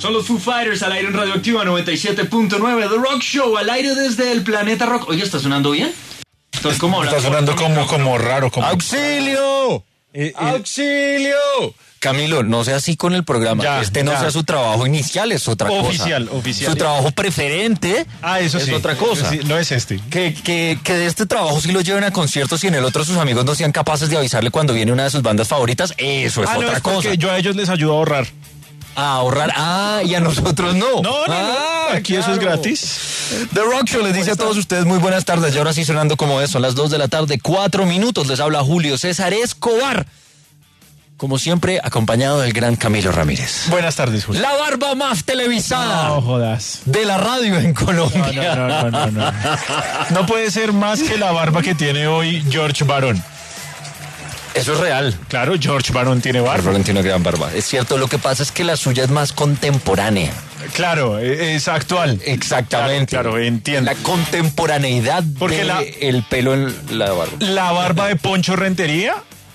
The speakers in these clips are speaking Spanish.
Son los Foo Fighters al aire en Radioactiva 97.9. The Rock Show al aire desde el planeta Rock. Oye, ¿está sonando bien? Está sonando como raro. ¡Auxilio! ¡Auxilio! Camilo, no sea así con el programa. No sea su trabajo inicial, es otra cosa. Oficial. Su trabajo preferente eso es sí, otra cosa. Sí, no es este. Que de este trabajo sí lo lleven a conciertos y en el otro sus amigos no sean capaces de avisarle cuando viene una de sus bandas favoritas, eso es otra cosa. Porque yo a ellos les ayudo a ahorrar. A ahorrar, y a nosotros no. No, aquí claro. Eso es gratis. The Rock Show les dice a todos ustedes muy buenas tardes. Y ahora sí sonando como es, son las 2 de la tarde, 4 minutos. Les habla Julio César Escobar. Como siempre, acompañado del gran Camilo Ramírez. Buenas tardes, Julio. La barba más televisada. No jodas. De la radio en Colombia. No. No puede ser más que la barba que tiene hoy George Barón. Eso es real. Claro, George Barón tiene barba. Barón tiene una gran barba. Es cierto, lo que pasa es que la suya es más contemporánea. Claro, es actual. Exactamente. Claro, entiendo. La contemporaneidad el pelo en la barba. La barba de Poncho Rentería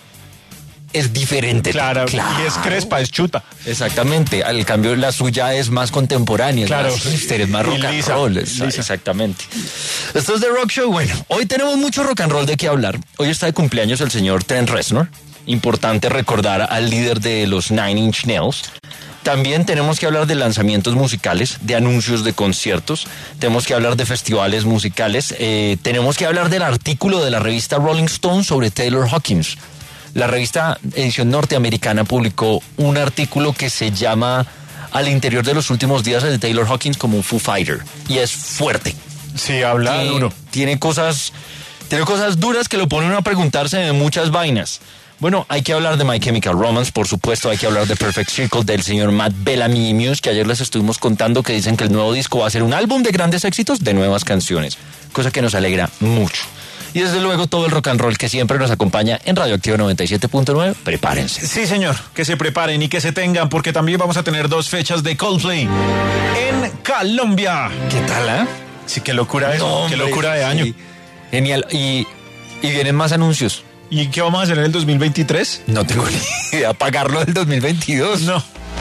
es diferente. Claro. Y es crespa, es chuta. Exactamente. Al cambio, la suya es más contemporánea, claro. Es más hipster, es más rock and roll. Exactamente. Esto es The Rock Show. Bueno, hoy tenemos mucho rock and roll de qué hablar. Hoy está de cumpleaños el señor Trent Reznor. Importante recordar al líder de los Nine Inch Nails. También tenemos que hablar de lanzamientos musicales, de anuncios de conciertos, tenemos que hablar de festivales musicales, tenemos que hablar del artículo de la revista Rolling Stone sobre Taylor Hawkins. La revista edición norteamericana publicó un artículo que se llama Al interior de los últimos días de Taylor Hawkins como un Foo Fighter. Y es fuerte. Sí, habla duro. Tiene cosas duras que lo ponen a preguntarse de muchas vainas. Bueno, hay que hablar de My Chemical Romance, por supuesto, hay que hablar de Perfect Circle del señor Matt Bellamy y Muse, que ayer les estuvimos contando que dicen que el nuevo disco va a ser un álbum de grandes éxitos de nuevas canciones, cosa que nos alegra mucho. Y desde luego todo el rock and roll que siempre nos acompaña en Radioactiva 97.9. Prepárense. Sí, señor, que se preparen y que se tengan, porque también vamos a tener 2 fechas de Coldplay en Colombia. ¿Qué tal, Sí, qué locura eso, qué locura de año. Genial, y vienen más anuncios. ¿Y qué vamos a hacer en el 2023? No tengo ni idea, pagarlo del 2022. No.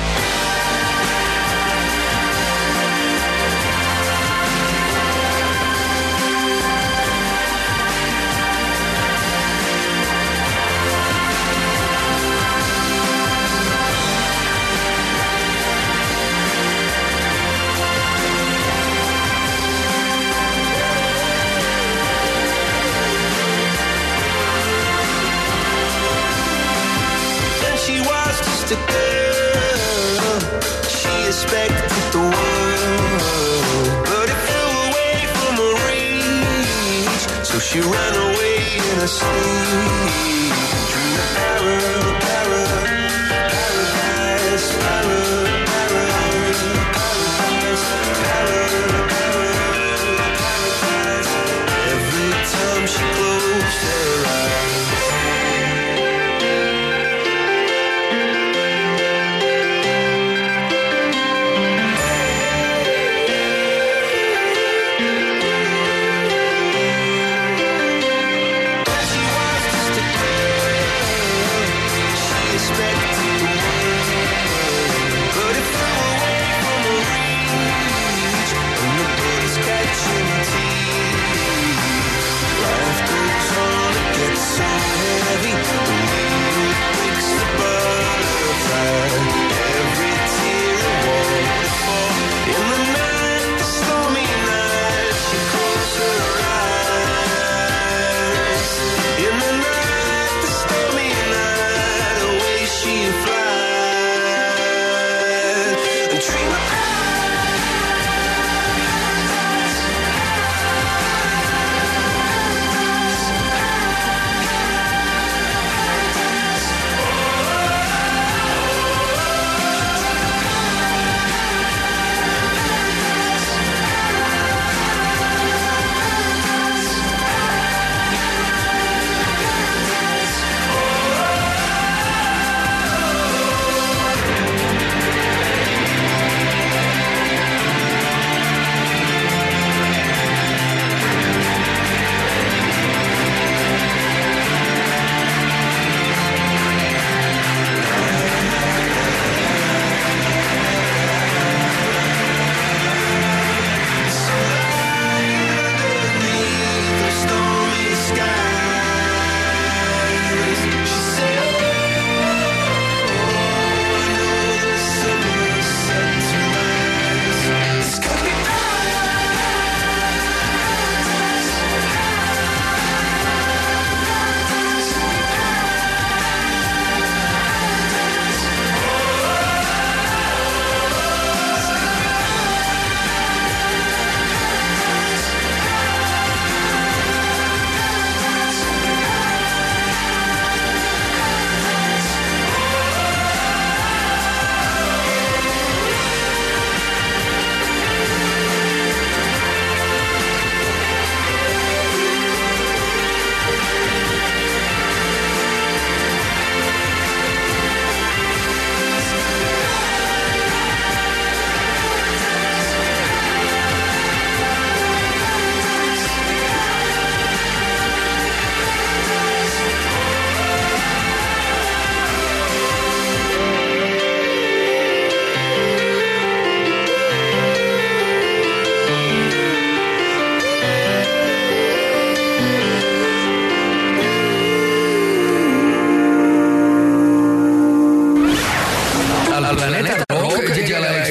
She ran away in a sleep. Every time she closed her eyes.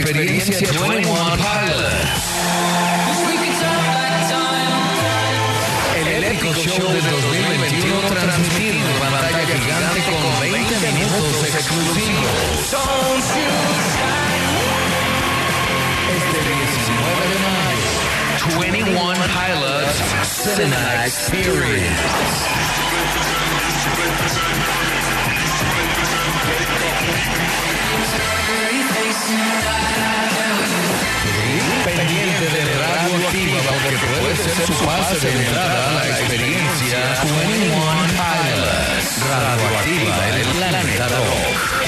experiencia 21 Pilots. El épico show del 2021 transmitido en pantalla gigante con 20 minutos exclusivos. Este 19 de mayo, 21 Pilots Cinema Experience. Pendiente de Radio Activa porque puede ser su pase de entrada a la experiencia 21 Pilots. Radio Activa, el planeta rock.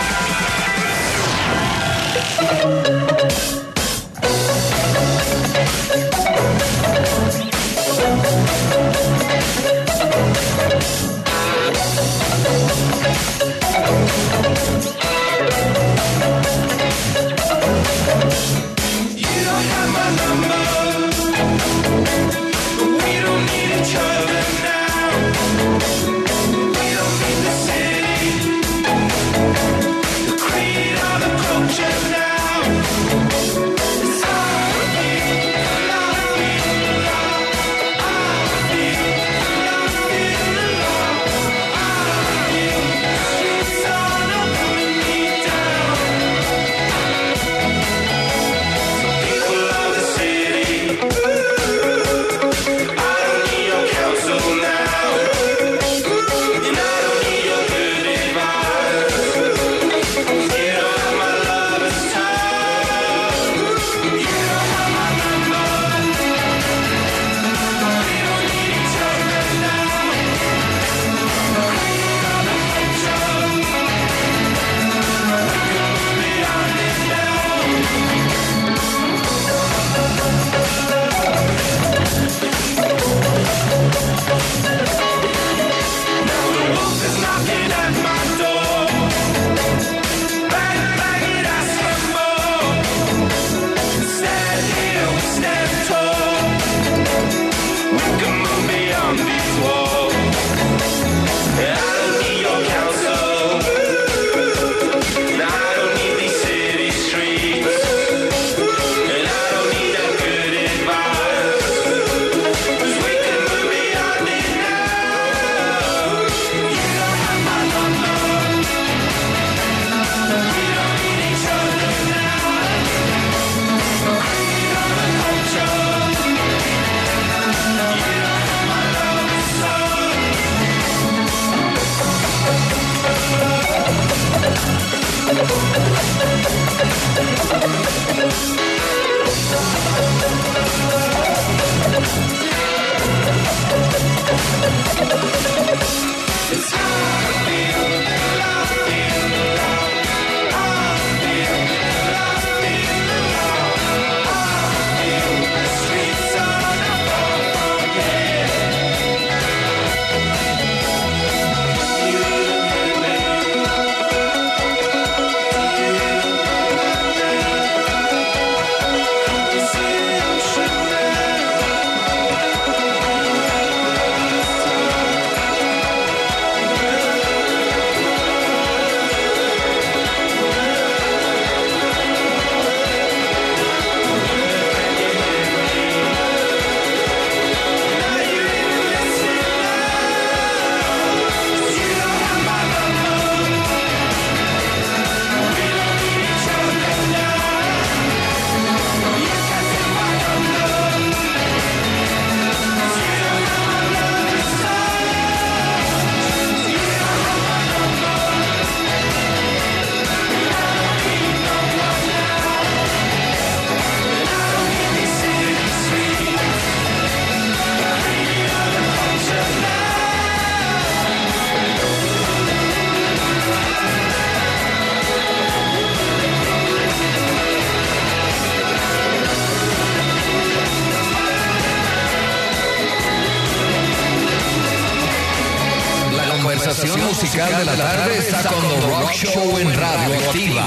Musical de la tarde está con The Rock Show en Radio Activa.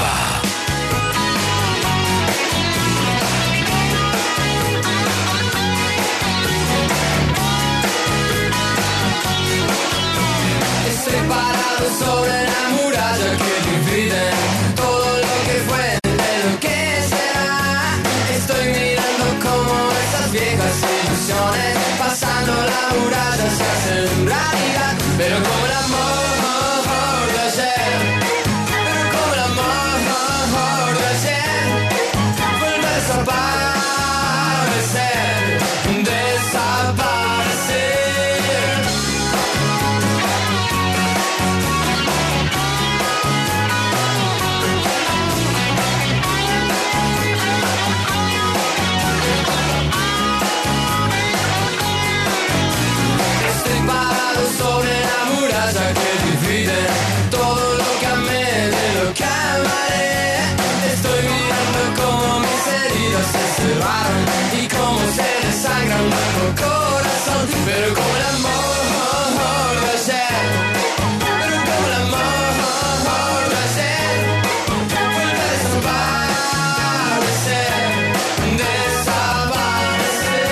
Estoy parado sobre la muralla que divide todo lo que fue de lo que es se hacen realidad, pero como el amor de ayer, pero como el amor de ayer, vuelve a desaparecer, desaparecer. Estoy parado sobre la muralla que divide todo lo que amé de lo que amaré. Estoy mirando cómo mis heridas se cerraron y cómo se desangra un nuevo corazón. Pero como el amor de ayer, pero como el amor de ayer, vuelve a desaparecer, desaparecer.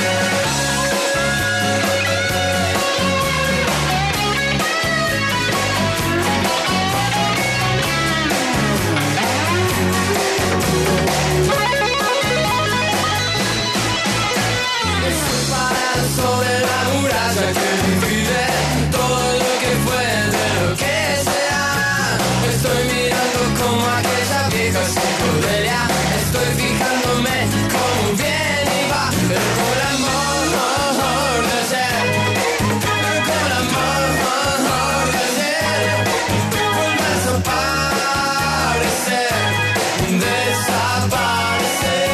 Estoy parado sobre la muralla que divide todo lo que fue de lo que será. Estoy mirando como aquella vieja psicodelia. Estoy fijándome cómo viene y va, pero como el amor de ayer, pero como el amor de ayer, vuelve a desaparecer, desaparecer.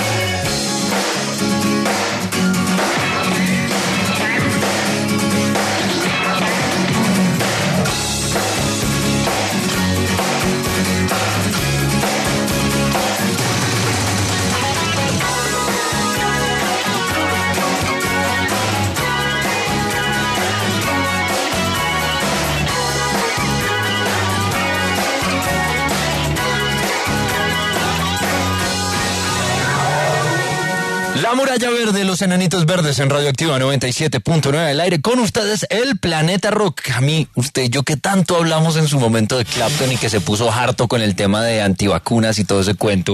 La Muralla Verde, los Enanitos Verdes en Radioactiva 97.9 al aire. Con ustedes, el Planeta Rock. A mí, usted y yo que tanto hablamos en su momento de Clapton y que se puso harto con el tema de antivacunas y todo ese cuento.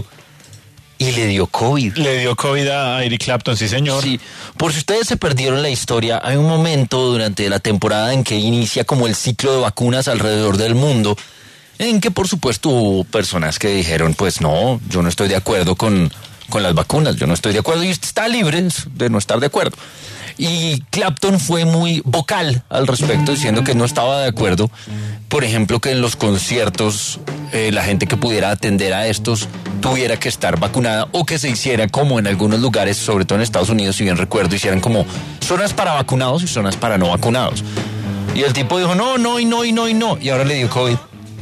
Y le dio COVID. Le dio COVID a Eric Clapton, sí señor. Sí, por si ustedes se perdieron la historia, hay un momento durante la temporada en que inicia como el ciclo de vacunas alrededor del mundo, en que por supuesto hubo personas que dijeron, pues no, yo no estoy de acuerdo con las vacunas, yo no estoy de acuerdo y usted está libre de no estar de acuerdo. Y Clapton fue muy vocal al respecto, diciendo que no estaba de acuerdo, por ejemplo, que en los conciertos la gente que pudiera atender a estos tuviera que estar vacunada o que se hiciera como en algunos lugares, sobre todo en Estados Unidos, si bien recuerdo, hicieran como zonas para vacunados y zonas para no vacunados. Y el tipo dijo no, y ahora le dio COVID.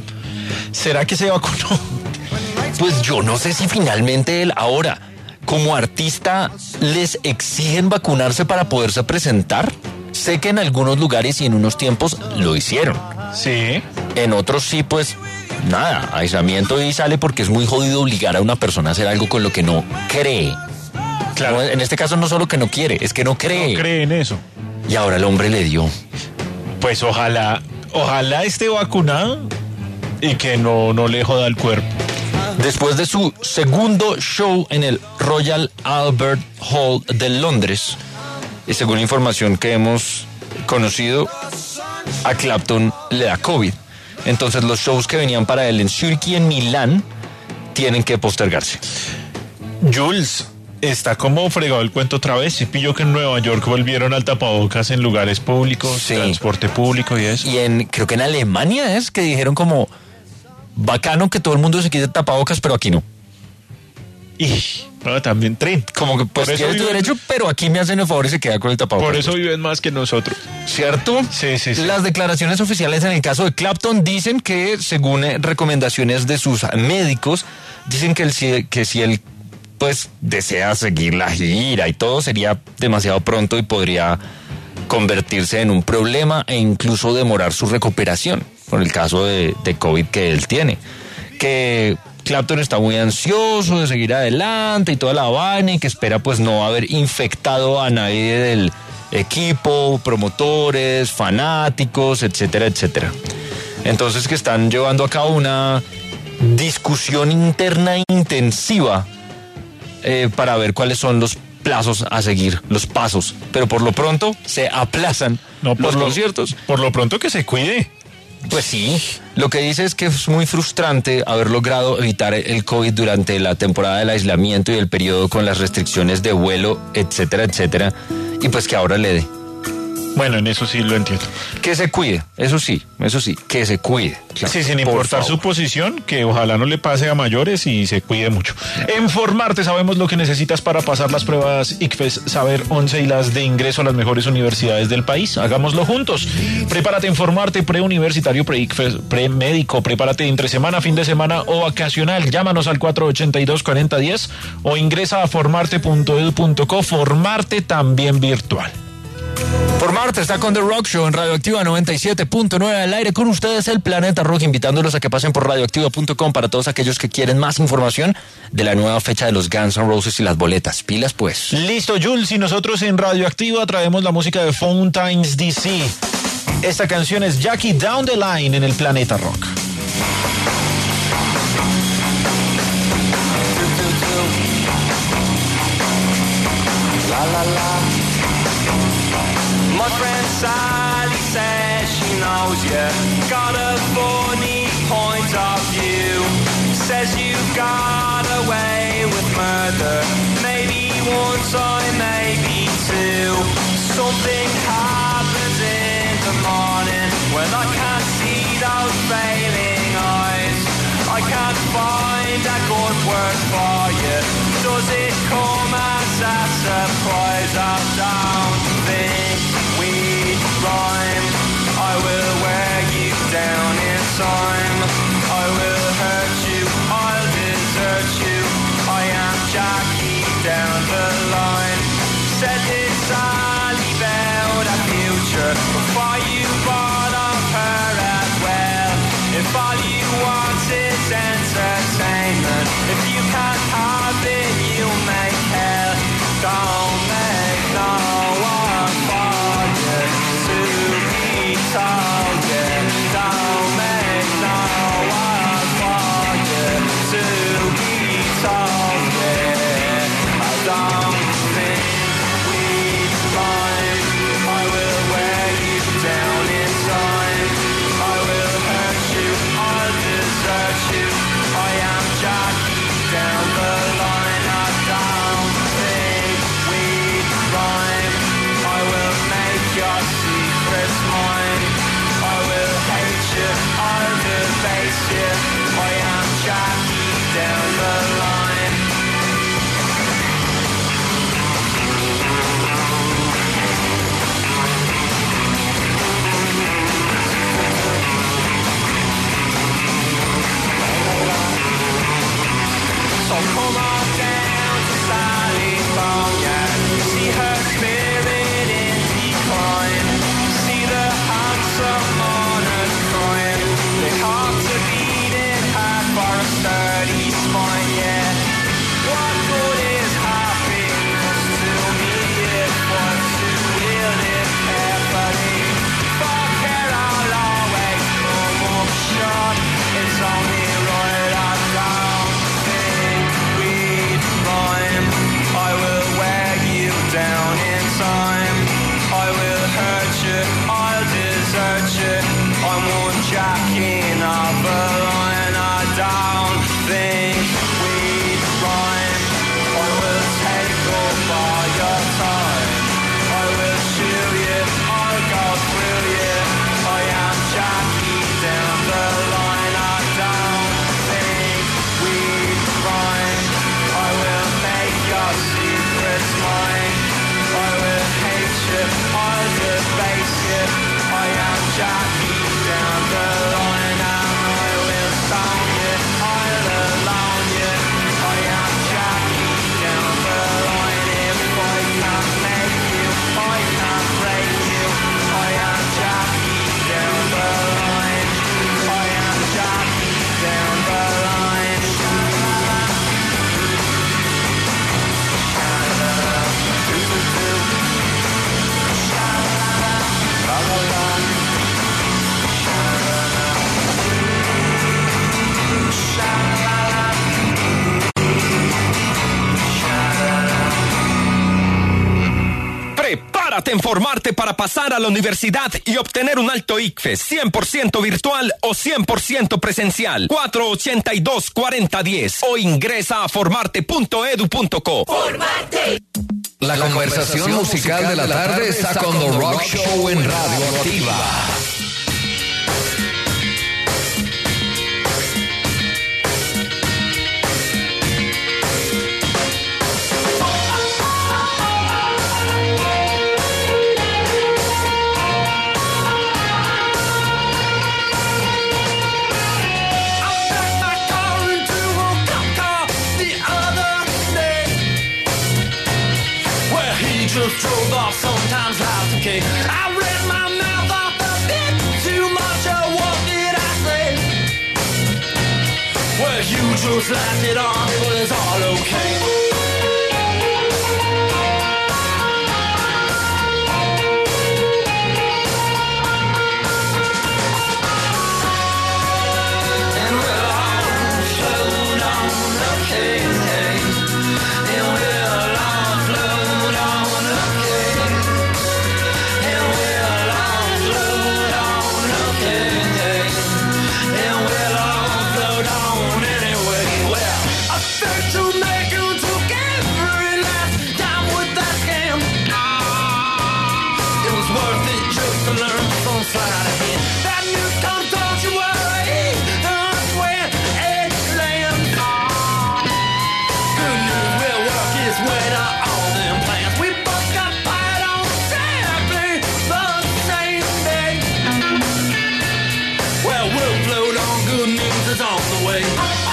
¿Será que se vacunó? Pues yo no sé si finalmente él ahora, como artista, les exigen vacunarse para poderse presentar. Sé que en algunos lugares y en unos tiempos lo hicieron. Sí. En otros sí, pues nada, aislamiento y sale porque es muy jodido obligar a una persona a hacer algo con lo que no cree. Claro. No, en este caso no solo que no quiere, es que no cree. No cree en eso. Y ahora el hombre le dio. Pues ojalá esté vacunado y que no le joda el cuerpo. Después de su segundo show en el Royal Albert Hall de Londres, y según la información que hemos conocido, a Clapton le da COVID. Entonces los shows que venían para él en Zurich y en Milán tienen que postergarse. Jules, está como fregado el cuento otra vez. Sí pilló que en Nueva York volvieron al tapabocas en lugares públicos, sí, transporte público y eso. Y creo que en Alemania es que dijeron como bacano que todo el mundo se quite tapabocas, pero aquí no. Y también tren. Como que pues tienes tu derecho, pero aquí me hacen el favor y se queda con el tapabocas. Por eso viven más que nosotros. ¿Cierto? Sí. Las declaraciones oficiales en el caso de Clapton dicen que, según recomendaciones de sus médicos, dicen que si él pues desea seguir la gira y todo, sería demasiado pronto y podría convertirse en un problema e incluso demorar su recuperación, por el caso de COVID que él tiene. Que Clapton está muy ansioso de seguir adelante y toda la vaina, y que espera pues no haber infectado a nadie del equipo, promotores, fanáticos, etcétera, etcétera. Entonces que están llevando a cabo una discusión interna intensiva para ver cuáles son los plazos a seguir, los pasos, pero por lo pronto se aplazan los conciertos. Por lo pronto que se cuide. Pues sí, lo que dice es que es muy frustrante haber logrado evitar el COVID durante la temporada del aislamiento y el periodo con las restricciones de vuelo, etcétera, etcétera, y pues que ahora le dé. Bueno, en eso sí lo entiendo. Que se cuide, eso sí, que se cuide. Claro, sí, sin importar su posición, que ojalá no le pase a mayores y se cuide mucho. En Formarte sabemos lo que necesitas para pasar las pruebas ICFES Saber 11 y las de ingreso a las mejores universidades del país. Hagámoslo juntos. Prepárate en Formarte, preuniversitario, pre-ICFES, premédico. Prepárate entre semana, fin de semana o vacacional. Llámanos al 482-4010 o ingresa a formarte.edu.co. Formarte también virtual. Formarte está con The Rock Show en Radioactiva 97.9 al aire con ustedes el Planeta Rock, invitándolos a que pasen por radioactiva.com para todos aquellos que quieren más información de la nueva fecha de los Guns N' Roses y las boletas. Pilas pues. Listo, Jules, y nosotros en Radioactiva traemos la música de Fountains DC. Esta canción es Jackie Down the Line en el Planeta Rock. La la la. My friend Sally says she knows you got a funny point of view. Says you got away with murder, maybe one time, maybe two. Something happens in the morning when I can't see those failing eyes. I can't find a good word for you. Does it come as a surprise? I don't think we rhyme. I will wear you down in time. I will hurt you, I'll desert you. I am Jackie down the line. Said this Sally about a future before you bought off her as well. If all you want is entertainment, if you can't have it, you make hell. Don't make no one for you to be told you. Don't make no one for you to be told you. I don't think we rhyme. I will wear you down in time. I will hurt you, I'll desert you. I am Jackie down the line. I don't think we rhyme. I will make your secrets mine. I will hate you, I'll debase you. I am Jackie down the line. So come on down to Sally's Boneyard. See her spirit in decline. See the handsome mourners crying. They have to beat it hard for a sturdy spine, yeah. What good is happiness to me if one to wield it carefully? For care I'll always come up short. It's only right I don't think we Infórmate en Formarte para pasar a la universidad y obtener un alto ICFES 100% virtual o 100% presencial. 482-4010 o ingresa a formarte.edu.co. ¡Formarte! La conversación musical de la tarde está con The Rock Show en Radio Activa. Just drove off, sometimes life's okay. I read my mouth off a bit too much. What did I say? Well, you just laughed it off, it was all okay. And we'll all float on, okay. And we'll all float on. Slide again. That news comes, don't you worry. That's when it lands. Good news will work its way to all them plans. We both got fired on exactly the same day. Well, we'll float on. Good news is on the way.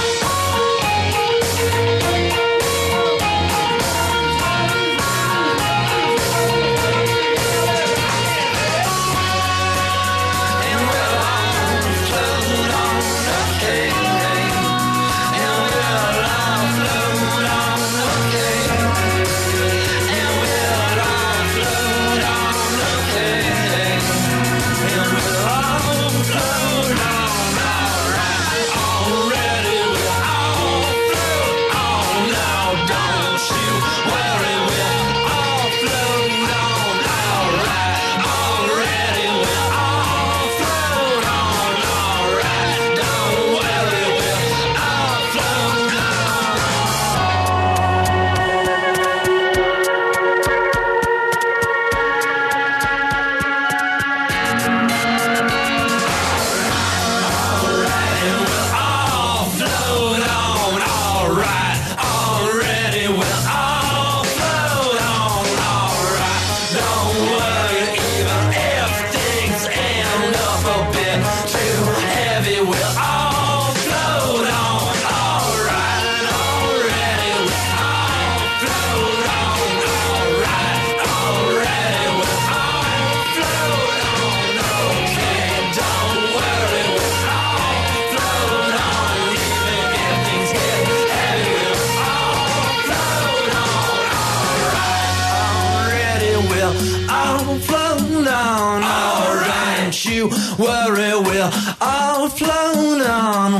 Worry, we'll all float on.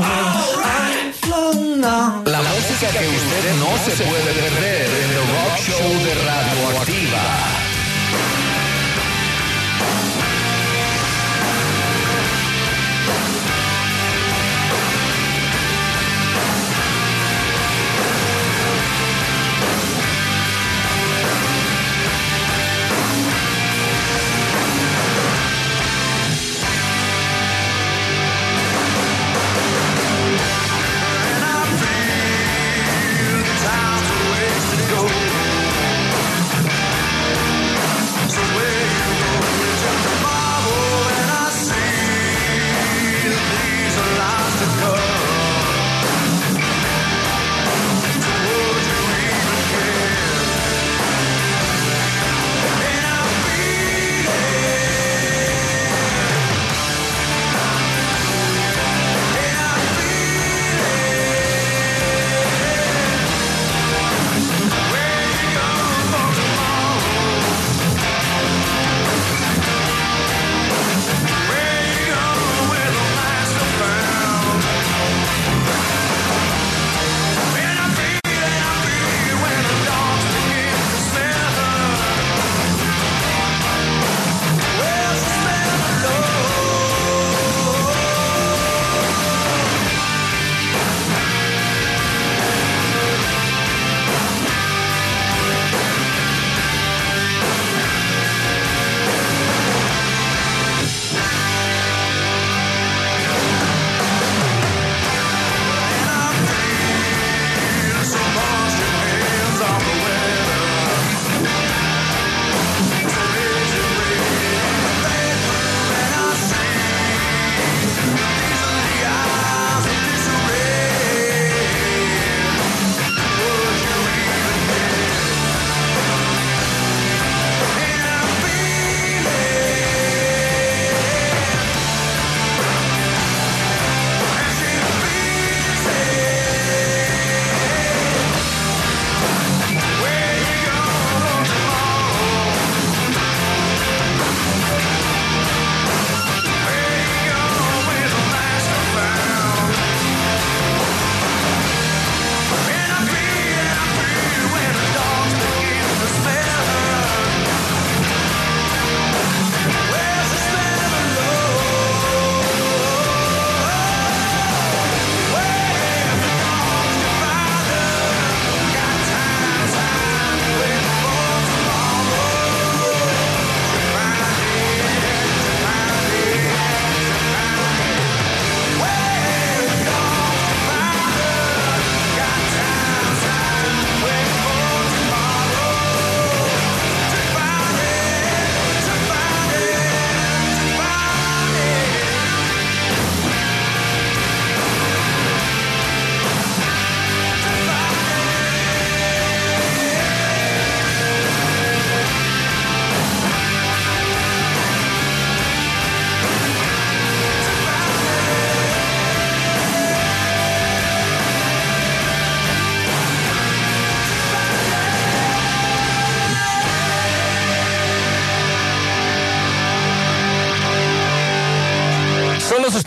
I'll float on. La música que usted no se puede perder en The Rock Show de Radio Activa. Time's a ways to go.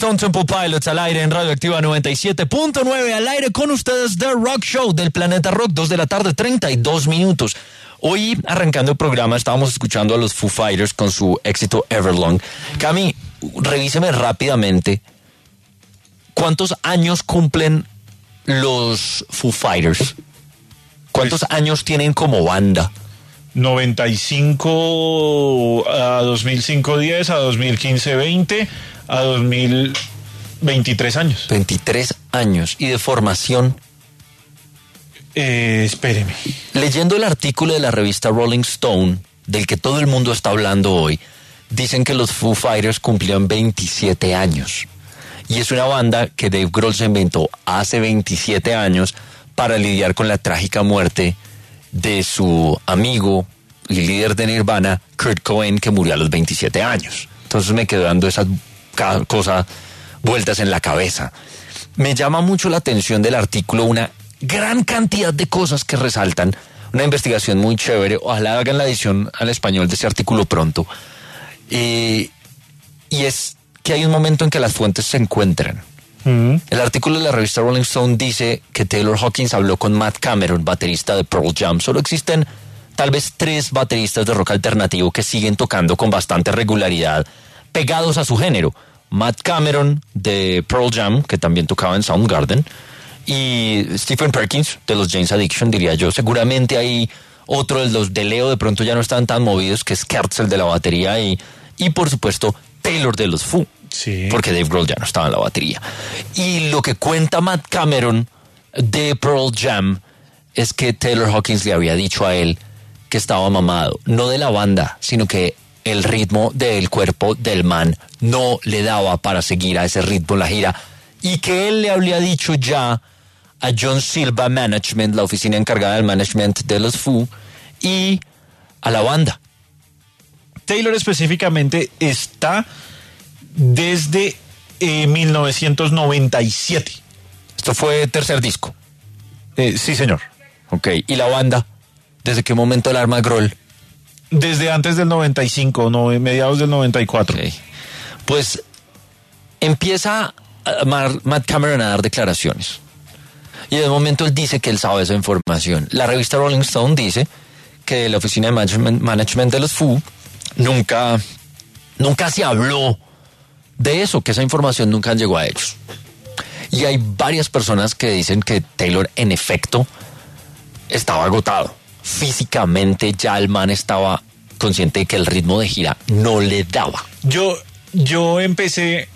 Stone Temple Pilots al aire en Radioactiva 97.9, al aire con ustedes The Rock Show del Planeta Rock, 2 de la tarde, 32 minutos. Hoy, arrancando el programa, estábamos escuchando a los Foo Fighters con su éxito Everlong. Cami, revíseme rápidamente, ¿cuántos años cumplen los Foo Fighters? ¿Cuántos años tienen como banda? 95 a 2005 10, a 2015 20, a 2023 años. 23 años. ¿Y de formación? Espéreme. Leyendo el artículo de la revista Rolling Stone, del que todo el mundo está hablando hoy, dicen que los Foo Fighters cumplieron 27 años. Y es una banda que Dave Grohl se inventó hace 27 años para lidiar con la trágica muerte de su amigo y líder de Nirvana, Kurt Cobain, que murió a los 27 años. Entonces me quedó dando esas cosas vueltas en la cabeza. Me llama mucho la atención del artículo una gran cantidad de cosas que resaltan. Una investigación muy chévere. Ojalá hagan la edición al español de ese artículo pronto. Y es que hay un momento en que las fuentes se encuentran. El artículo de la revista Rolling Stone dice que Taylor Hawkins habló con Matt Cameron, baterista de Pearl Jam. Solo existen tal vez 3 bateristas de rock alternativo que siguen tocando con bastante regularidad, pegados a su género. Matt Cameron de Pearl Jam, que también tocaba en Soundgarden, y Stephen Perkins de los Jane's Addiction, diría yo. Seguramente hay otro de los de Leo, de pronto ya no están tan movidos, que es Kurtzel de la batería, y por supuesto Taylor de los Foo. Sí. Porque Dave Grohl ya no estaba en la batería. Y lo que cuenta Matt Cameron de Pearl Jam es que Taylor Hawkins le había dicho a él que estaba mamado, no de la banda, sino que el ritmo del cuerpo del man no le daba para seguir a ese ritmo en la gira, y que él le había dicho ya a John Silva Management, la oficina encargada del management de los Foo, y a la banda. Taylor específicamente está desde 1997. Esto fue tercer disco. Sí, señor. Ok, ¿y la banda? ¿Desde qué momento la arma Grohl? Desde antes del 95, mediados del 94. Okay. Pues empieza Matt Cameron a dar declaraciones. Y de momento él dice que él sabe esa información. La revista Rolling Stone dice que la oficina de management de los Foo nunca se habló de eso, que esa información nunca llegó a ellos. Y hay varias personas que dicen que Taylor en efecto estaba agotado. Físicamente ya el man estaba consciente de que el ritmo de gira no le daba. Yo empecé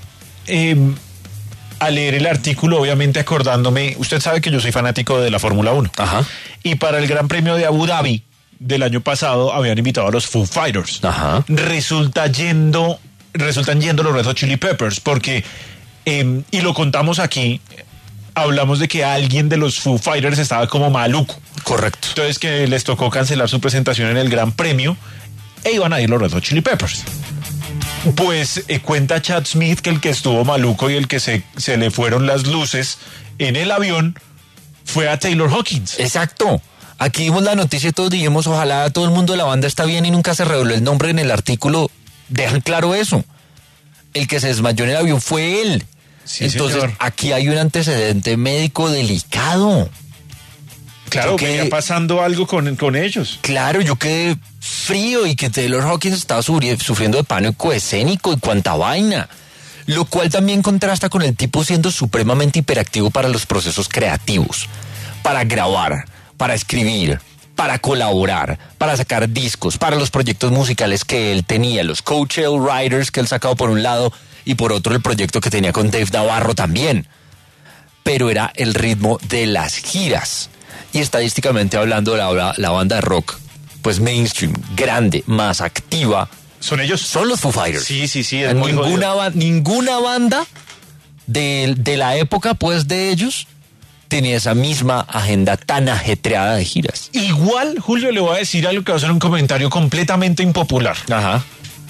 a leer el artículo, obviamente acordándome, usted sabe que yo soy fanático de la Fórmula 1. Ajá. Y para el Gran Premio de Abu Dhabi del año pasado habían invitado a los Foo Fighters. Ajá. Resultan yendo los Red Hot Chili Peppers, porque, y lo contamos aquí, hablamos de que alguien de los Foo Fighters estaba como maluco. Correcto. Entonces que les tocó cancelar su presentación en el Gran Premio e iban a ir los Red Hot Chili Peppers. Pues cuenta Chad Smith que el que estuvo maluco y el que se le fueron las luces en el avión fue a Taylor Hawkins. Exacto. Aquí vimos la noticia y todos dijimos, ojalá todo el mundo de la banda está bien, y nunca se reveló el nombre en el artículo. Dejan claro eso. El que se desmayó en el avión fue él. Sí, entonces, señor. aquí hay un antecedente médico delicado. Claro, que venía pasando algo con ellos. Claro, yo quedé frío, y que Taylor Hawkins estaba sufriendo de pánico escénico y cuanta vaina. Lo cual también contrasta con el tipo siendo supremamente hiperactivo para los procesos creativos. Para grabar, para escribir, para colaborar, para sacar discos, para los proyectos musicales que él tenía, los Coattail Riders que él sacaba por un lado, y por otro el proyecto que tenía con Dave Navarro también. Pero era el ritmo de las giras. Y estadísticamente hablando, la banda de rock, pues mainstream, grande, más activa, ¿Son ellos? son los Foo Fighters. Sí, es muy jodido. Ninguna banda de la época, pues, de ellos tenía esa misma agenda tan ajetreada de giras. Igual, Julio, le voy a decir algo que va a ser un comentario completamente impopular. Ajá.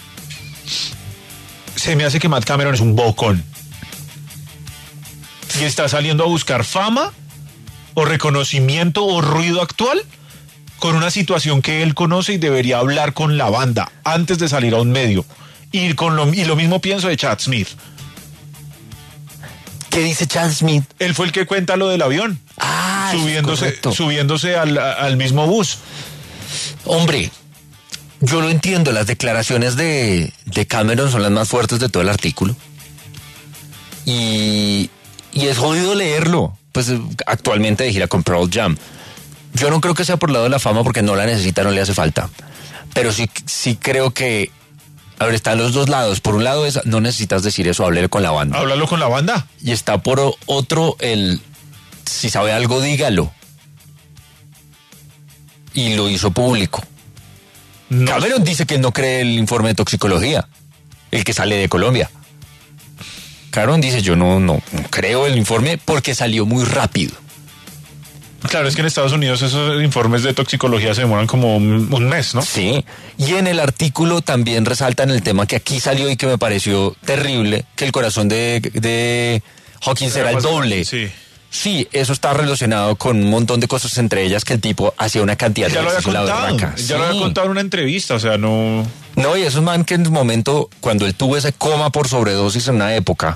Se me hace que Matt Cameron es un bocón. Y está saliendo a buscar fama, o reconocimiento, o ruido actual, con una situación que él conoce, y debería hablar con la banda antes de salir a un medio. Y lo mismo pienso de Chad Smith. ¿Qué dice Chad Smith? Él fue el que cuenta lo del avión. Ah, eso es correcto. Subiéndose al mismo bus. Hombre, yo lo entiendo, las declaraciones de Cameron son las más fuertes de todo el artículo. Y es jodido leerlo. Pues actualmente de gira con Pearl Jam. Yo no creo que sea por el lado de la fama porque no la necesita, no le hace falta. Pero sí creo que... A ver, están los dos lados. Por un lado es, no necesitas decir eso, háblale con la banda. Háblalo con la banda. Y está por otro el... Si sabe algo, dígalo. Y lo hizo público. No. Cameron dice que no cree el informe de toxicología, el que sale de Colombia. Cameron dice, yo no creo el informe porque salió muy rápido. Claro, es que en Estados Unidos esos informes de toxicología se demoran como un mes, ¿no? Sí, y en el artículo también resaltan el tema que aquí salió y que me pareció terrible, que el corazón de Hawkins era el doble. Sí. Sí, eso está relacionado con un montón de cosas, entre ellas que el tipo hacía una cantidad de Ya lo había ejercicio en la contado. berraca. Ya lo había Sí. contado en una entrevista, o sea, no... No, y eso es man que en el momento, cuando él tuvo ese coma por sobredosis en una época,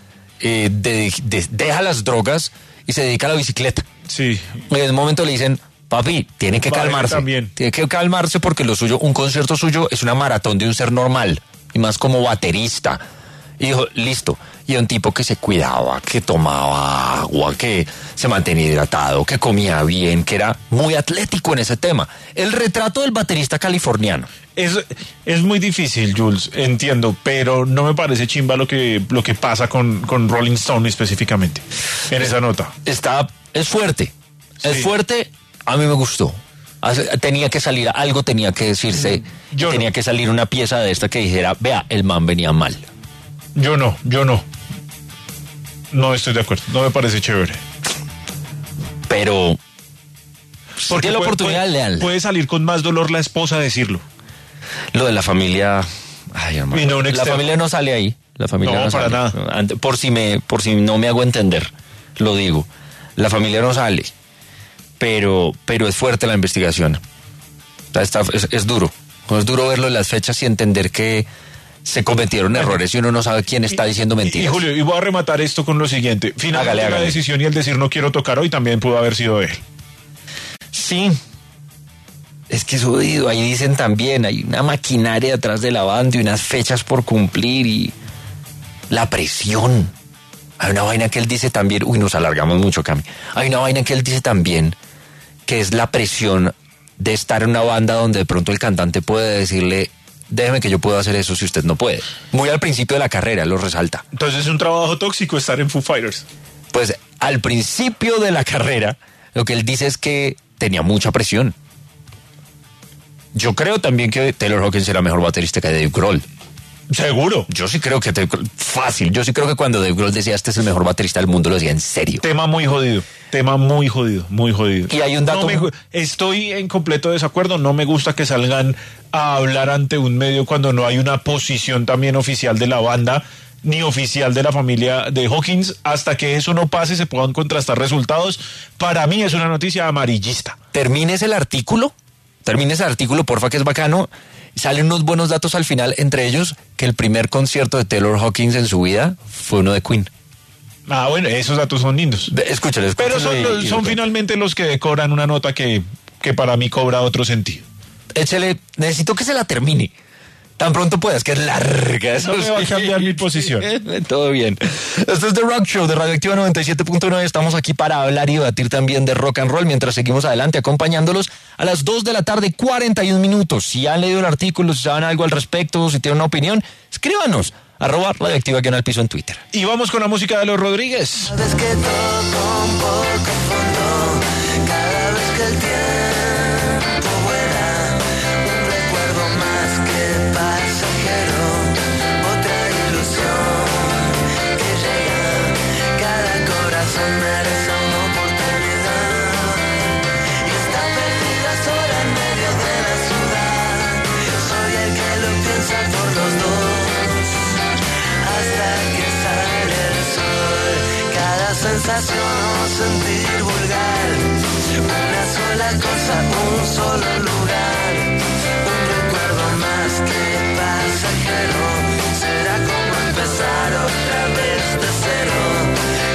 deja las drogas y se dedica a la bicicleta. Sí. Y en ese momento le dicen, papi, tiene que Vale, calmarse. también. Tiene que calmarse porque lo suyo, un concierto suyo es una maratón de un ser normal. Y más como baterista. Y dijo, listo. Y era un tipo que se cuidaba, que tomaba agua, que se mantenía hidratado, que comía bien, que era muy atlético en ese tema. El retrato del baterista californiano. Es muy difícil, Jules, entiendo, pero no me parece chimba lo que pasa con Rolling Stone específicamente en esa nota. Es fuerte. Es Sí. fuerte, a mí me gustó. Tenía que salir, algo tenía que decirse. Yo tenía no. que salir una pieza de esta que dijera, vea, el man venía mal. Yo no. No estoy de acuerdo, no me parece chévere. Pero Porque tiene la oportunidad, leal. puede salir con más dolor la esposa a decirlo. Lo de la familia, ay, hermano, Y no un la externo. familia no sale ahí. La familia No, no para sale. nada. Por si no me hago entender, lo digo. La familia no sale, pero es fuerte la investigación. Es duro. Es duro verlo en las fechas y entender que se cometieron errores y uno no sabe quién está diciendo Y mentiras. Julio, y voy a rematar esto con lo siguiente. Finalmente Hágale. la decisión y el decir no quiero tocar hoy también pudo haber sido él. Sí. Es que es jodido. Ahí dicen también, hay una maquinaria detrás de la banda y unas fechas por cumplir y la presión. Hay una vaina que él dice también, uy, nos alargamos mucho, Cami. Hay una vaina que él dice también, que es la presión de estar en una banda donde de pronto el cantante puede decirle, déjeme que yo puedo hacer eso si usted no puede. Muy al principio de la carrera, lo resalta. Entonces es un trabajo tóxico estar en Foo Fighters. Pues al principio de la carrera, lo que él dice es que tenía mucha presión. Yo creo también que Taylor Hawkins era mejor baterista que Dave Grohl. Seguro. Yo sí creo que fácil. Yo sí creo que cuando Dave Grohl decía este es el mejor baterista del mundo, lo decía en serio. Tema muy jodido. Muy jodido. Y hay un dato- Estoy en completo desacuerdo. No me gusta que salgan a hablar ante un medio cuando no hay una posición también oficial de la banda ni oficial de la familia de Hawkins. Hasta que eso no pase, se puedan contrastar resultados. Para mí es una noticia amarillista. Termines el artículo, porfa, que es bacano. Salen unos buenos datos al final, entre ellos que el primer concierto de Taylor Hawkins en su vida fue uno de Queen. Ah, bueno, esos datos son lindos. Escúchale. Pero son finalmente los que decoran una nota que para mí cobra otro sentido. Échale, necesito que se la termine. Tan pronto puedas, que es larga. Eso No me va a cambiar mi posición. Todo bien. Esto es The Rock Show de Radioactiva 97.9. Estamos aquí para hablar y debatir también de rock and roll mientras seguimos adelante acompañándolos a las 2 de la tarde, 41 minutos. Si han leído el artículo, si saben algo al respecto, si tienen una opinión, escríbanos. @radioactiva_piso en Twitter. Y vamos con la música de los Rodríguez. Sabes que toco un poco fondo cada vez que el tiempo vuela. Un recuerdo más que pasajero, otra ilusión que llega. Cada corazón merece una oportunidad y está perdida sola en medio de la ciudad. Soy el que lo piensa por los dos. Hasta que sale el sol, cada sensación o sentir vulgar, una sola cosa, un solo lugar, un recuerdo más que pasajero, será como empezar otra vez de cero,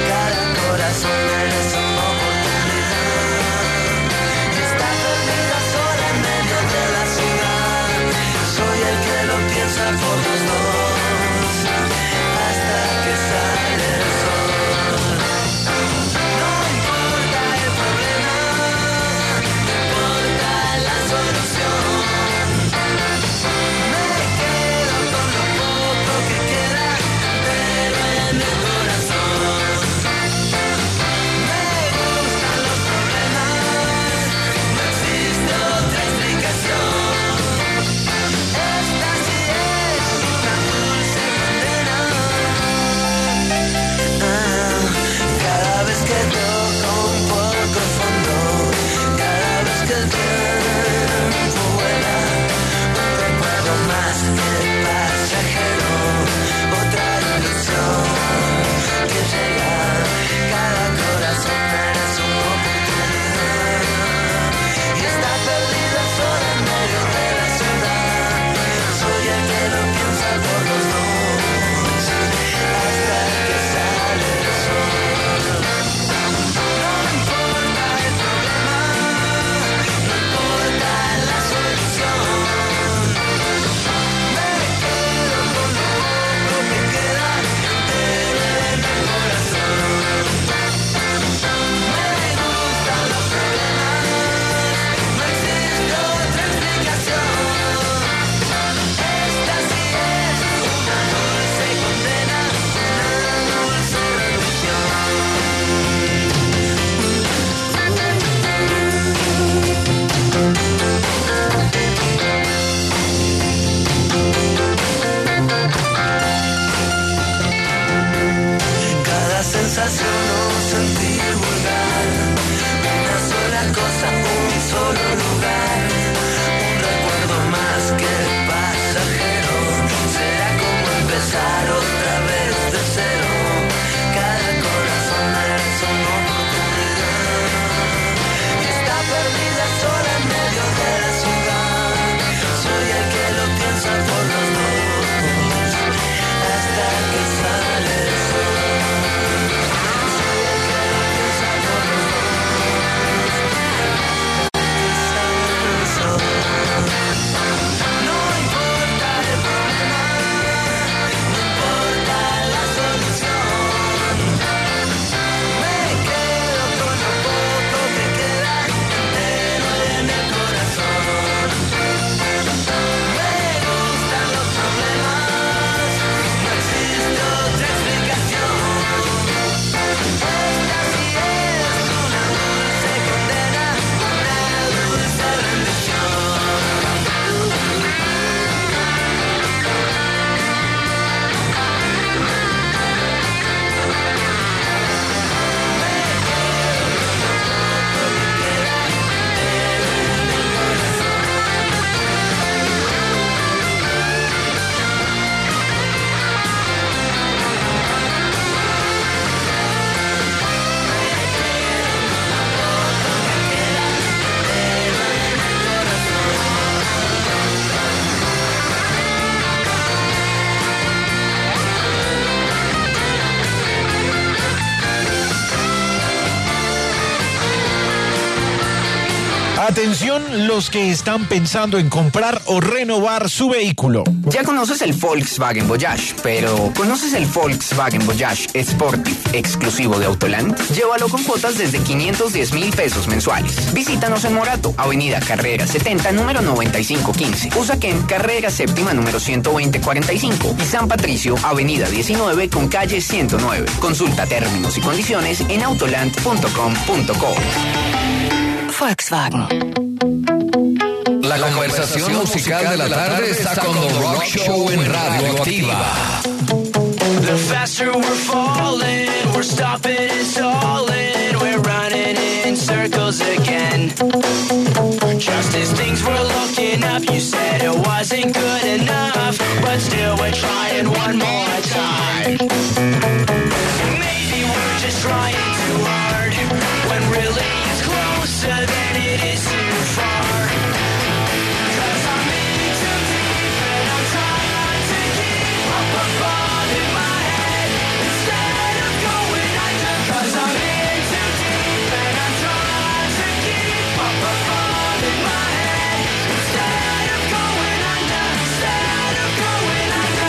Atención los que están pensando en comprar o renovar su vehículo. Ya conoces el Volkswagen Voyage, pero ¿conoces el Volkswagen Voyage Sportive exclusivo de Autoland? Llévalo con cuotas desde 510,000 pesos mensuales. Visítanos en Morato, Avenida Carrera 70, número 9515. Usaquén, Carrera Séptima, número 12045. Y San Patricio, Avenida 19 con calle 109. Consulta términos y condiciones en autoland.com.co. Volkswagen. La conversación musical de la tarde está con The Rock Show en Radio Activa. The faster we're falling, we're stopping and stalling, we're running in circles again. Just as things were looking up, you said it wasn't good enough, but still we're trying one more time. Maybe we're just trying too hard, when really it's closer than it is too far. 'Cause I'm in too deep and I'm trying to keep up above in my head instead of going under. 'Cause I'm in too deep and I'm trying to keep up above in my head instead of going under. Instead of going under.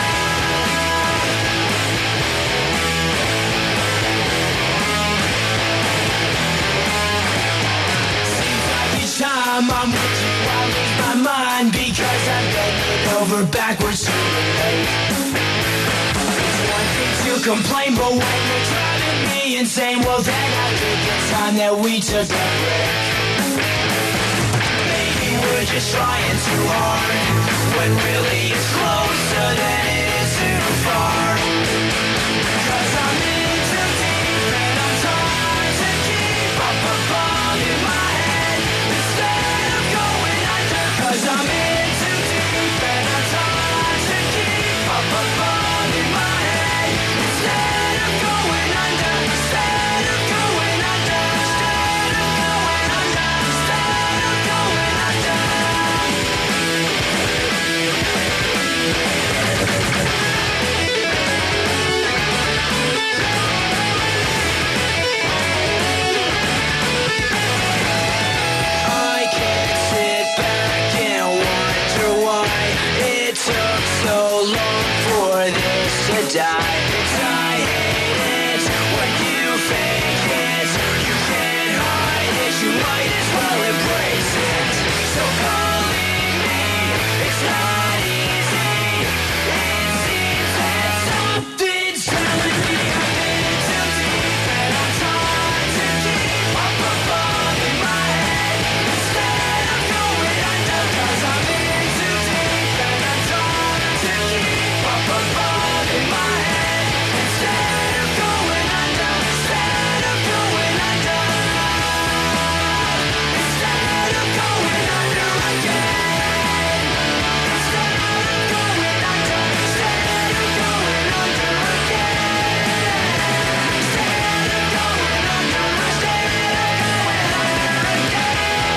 Each time I'm with you, I lose my mind because I'm bending over backwards to relate. It's one thing to complain, but when you're driving me insane, well then I think it's time that we took a break. Maybe we're just trying too hard, when really it's closer than it is too far. 'Cause I'm in too deep and I'm trying to keep up above in my head instead of going under. 'Cause I'm in too deep and I'm trying to keep up above in my head instead of going under. Instead of going under. Instead of going under. Instead of going under. I can't sit back and wonder why it took so long for this to die. 'Cause I hate it when you fake it. You can't hide it, you might as well embrace it. So calling me, it's not easy. It seems that something's telling me I'm in too deep and I'm trying to keep up above in my head instead of going under. 'Cause I'm in too deep and I'm trying to keep up above in my head instead of going under. Instead of going under. Instead of going under again. Instead of going under. Instead of going under again. Instead of going under. Instead of going under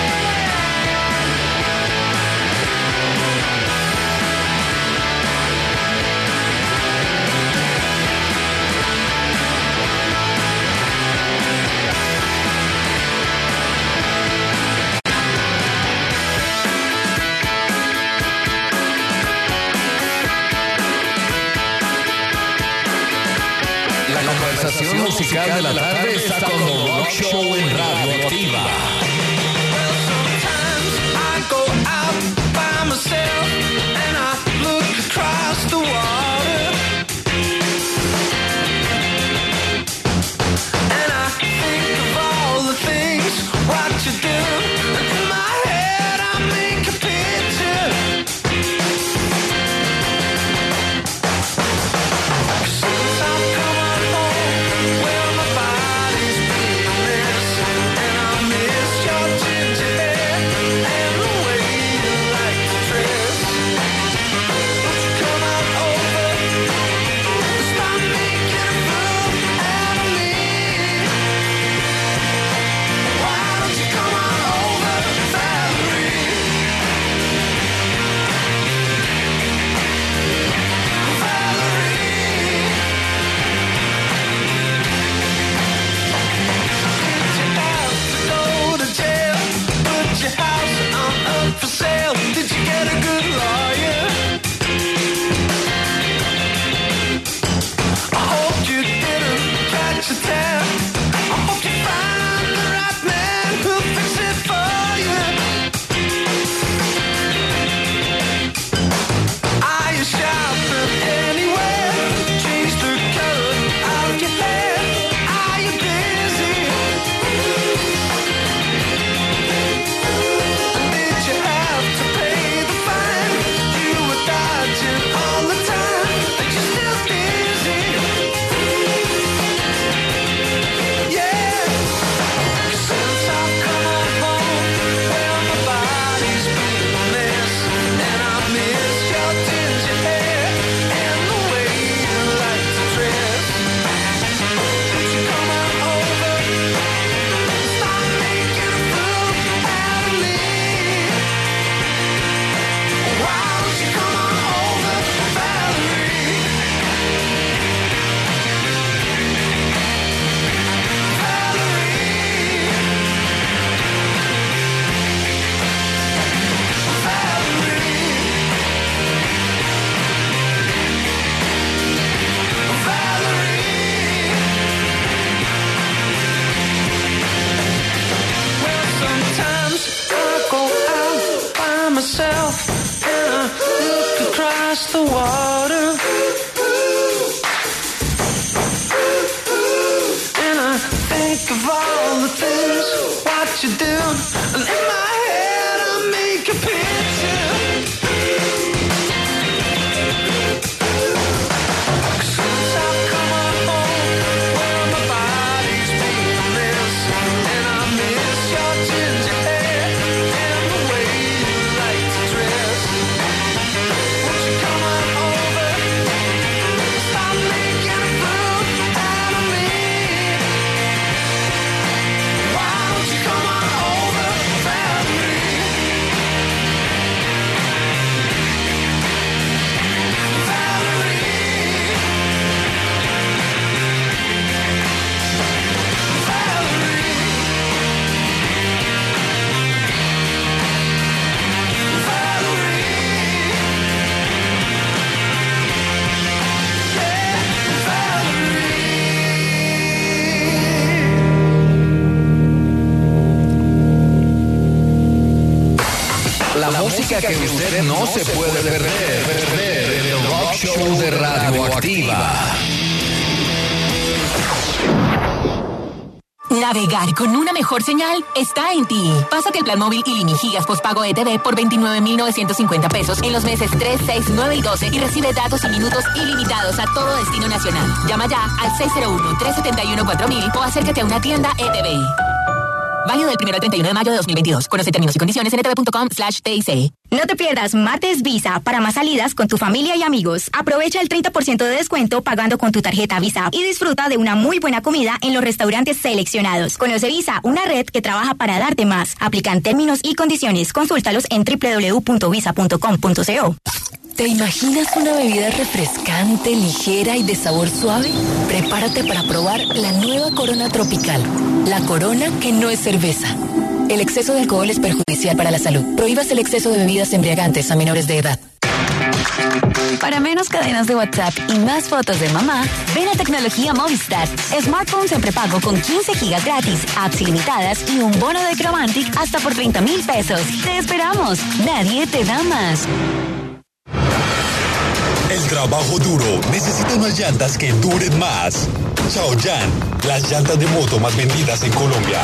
La conversación musical de la tarde está con The Rock Show en Radio Activa. Sometimes I go out by myself and I look across the water and I think of all the things what you do, and in my head I make a picture. Since I've come on home, well my body's been missing and I miss across the water. And I think of all the things what you do. And in my head I make a picture. Since I've come on home, well my body's being a mess. And I miss your ginger hair and the way you like to dress. Won't you come on over? Stop making a fool out of me. Why don't you come on over, Valerie? La música que usted no se puede perder. El Rock Show de Radioactiva. Navegar con una mejor señal está en ti. Pásate el plan móvil ilimigigas postpago ETV por 29,950 pesos en los meses 3, 6, 9 y 12 y recibe datos y minutos ilimitados a todo destino nacional. Llama ya al 601-371-4000 o acércate a una tienda ETV. Válido del 1 al 31 de mayo de 2022. Conoce términos y condiciones en etv.com/TIC. No te pierdas Martes Visa para más salidas con tu familia y amigos. Aprovecha el 30% de descuento pagando con tu tarjeta Visa y disfruta de una muy buena comida en los restaurantes seleccionados. Conoce Visa, una red que trabaja para darte más. Aplican términos y condiciones. Consúltalos en www.visa.com.co. ¿Te imaginas una bebida refrescante, ligera y de sabor suave? Prepárate para probar la nueva Corona Tropical. La Corona que no es cerveza. El exceso de alcohol es perjudicial para la salud. Prohíbas el exceso de bebidas embriagantes a menores de edad. Para menos cadenas de WhatsApp y más fotos de mamá, ven a Tecnología Movistar. Smartphones en prepago con 15 gigas gratis, apps ilimitadas y un bono de Chromantic hasta por 30,000 pesos. ¡Te esperamos! Nadie te da más. El trabajo duro necesita unas llantas que duren más. Shaoyan, las llantas de moto más vendidas en Colombia.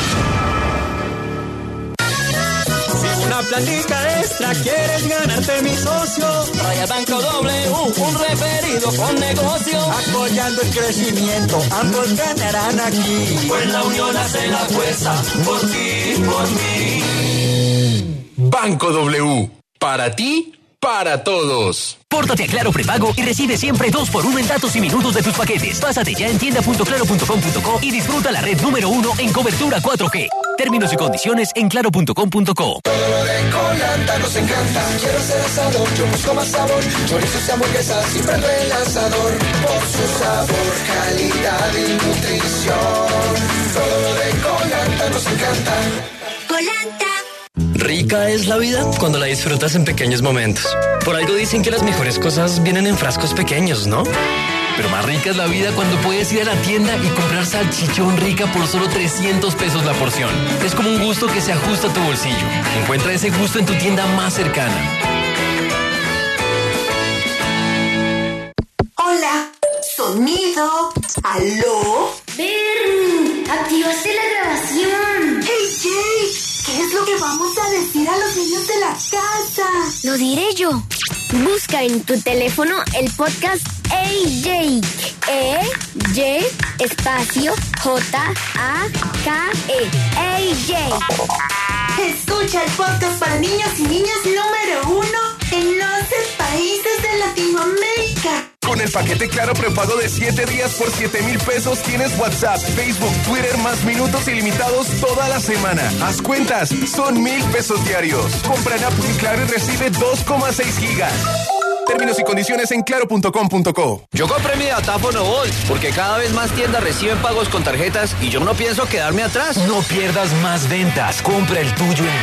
Si una platica extra quieres ganarte mi socio, Royal Banco W, un referido con negocio. Apoyando el crecimiento, ambos ganarán aquí. Pues la unión hace la fuerza, por ti, por mí. Banco W. Para ti, para todos. Pórtate a Claro Prepago y recibe siempre 2x1 en datos y minutos de tus paquetes. Pásate ya en tienda.claro.com.co y disfruta la red número 1 en cobertura 4G. Términos y condiciones en claro.com.co. Todo lo de Colanta nos encanta. Quiero ser asador, yo busco más sabor. Chorizos y hamburguesas y prendo el asador. Por su sabor, calidad y nutrición. Todo lo de Colanta nos encanta. Colanta. Rica es la vida cuando la disfrutas en pequeños momentos. Por algo dicen que las mejores cosas vienen en frascos pequeños, ¿no? Pero más rica es la vida cuando puedes ir a la tienda y comprar salchichón Rica por solo 300 pesos la porción. Es como un gusto que se ajusta a tu bolsillo. Encuentra ese gusto en tu tienda más cercana. Hola, sonido, aló. Ven, activaste la grabación. Hey Jake, ¿qué es lo que vamos a decir a los niños de la casa? Lo diré yo. Busca en tu teléfono el podcast Hey Jake. E-Y espacio J-A-K-E. Hey Jake. Escucha el podcast para niños y niñas número 1 en 11 países de Latinoamérica. Con el paquete Claro prepago de 7 días por 7,000 pesos tienes WhatsApp, Facebook, Twitter más minutos ilimitados toda la semana. Haz cuentas, son 1,000 pesos diarios. Compra en Apple y Claro y recibe 2,6 gigas. Términos y condiciones en claro.com.co. Yo compré mi datáfono Volt porque cada vez más tiendas reciben pagos con tarjetas y yo no pienso quedarme atrás. No pierdas más ventas. Compra el tuyo en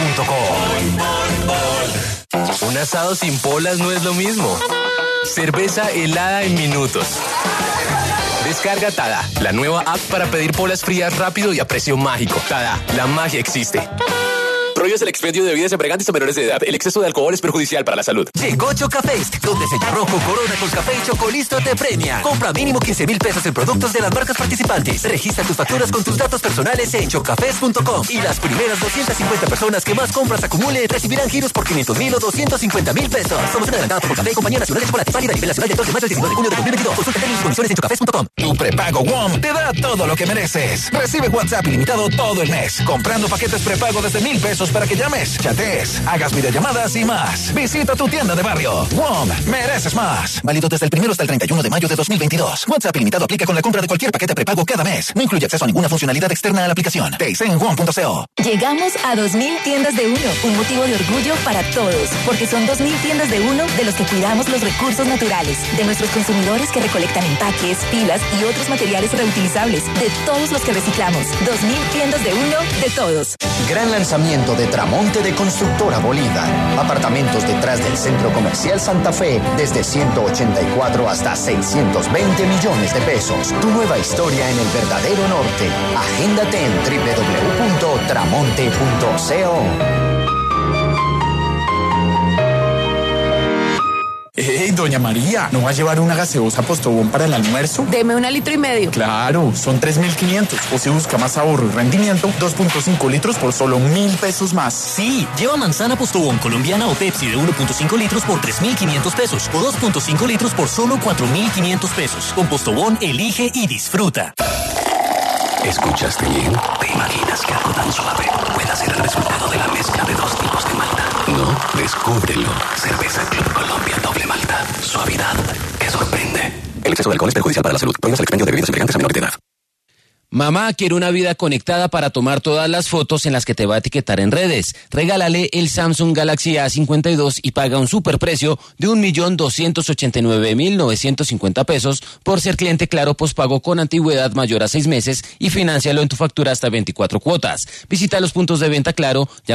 Volt.com. Un asado sin polas no es lo mismo. Cerveza helada en minutos. Descarga Tada, la nueva app para pedir polas frías rápido y a precio mágico. Tada, la magia existe. Prohíbes el expendio de bebidas embriagantes a menores de edad. El exceso de alcohol es perjudicial para la salud. Llegó Chocafest, donde Sello Rojo, Corona con café y Chocolisto te premia. Compra mínimo 15,000 pesos en productos de las marcas participantes. Registra tus facturas con tus datos personales en chocafest.com. Y las primeras 250 personas que más compras acumule recibirán giros por 500,000 o 250,000 pesos. Somos una adelantada por Café, Compañía Nacional de Chocolate, válida a nivel nacional del 12 de mayo al 19 de junio de 2022. Consulta términos y condiciones en chocafest.com. Tu prepago WOM te da todo lo que mereces. Recibe WhatsApp ilimitado todo el mes, comprando paquetes prepago desde 1,000 pesos para que llames, chatees, hagas videollamadas y más. Visita tu tienda de barrio. WOM, mereces más. Válido desde el 1 hasta el 31 de mayo de 2022. WhatsApp ilimitado aplica con la compra de cualquier paquete prepago cada mes. No incluye acceso a ninguna funcionalidad externa a la aplicación. Te dice en WOM.co. Llegamos a 2,000 tiendas de uno, un motivo de orgullo para todos, porque son 2,000 tiendas de uno de los que cuidamos los recursos naturales, de nuestros consumidores que recolectan empaques, pilas y otros materiales reutilizables, de todos los que reciclamos. 2,000 tiendas de uno de todos. Gran lanzamiento de Tramonte de Constructora Bolívar. Apartamentos detrás del Centro Comercial Santa Fe desde 184 hasta 620 millones de pesos. Tu nueva historia en el verdadero norte. Agéndate en www.tramonte.co. Hey, doña María, ¿no va a llevar una gaseosa Postobón para el almuerzo? Deme 1,5 litros. Claro, son 3,500. O si busca más ahorro y rendimiento, 2.5 litros por solo 1,000 pesos más. Sí, lleva manzana Postobón colombiana o Pepsi de 1.5 litros por 3,500 pesos o 2.5 litros por solo 4,500 pesos. Con Postobón, elige y disfruta. ¿Escuchaste bien? ¿Te imaginas que algo tan suave pueda ser el resultado de la mezcla de dos tipos de malta? No, descúbrelo. Cerveza Club Colombia Doble Malta. Suavidad que sorprende. El exceso de alcohol es perjudicial para la salud. Prohíbas el expendio de bebidas embriagantes a menores de edad. Mamá quiere una vida conectada para tomar todas las fotos en las que te va a etiquetar en redes. Regálale el Samsung Galaxy A52 y paga un superprecio de 1,289,950 pesos por ser cliente Claro pospago con antigüedad mayor a 6 meses y fináncialo en tu factura hasta 24 cuotas. Visita los puntos de venta Claro,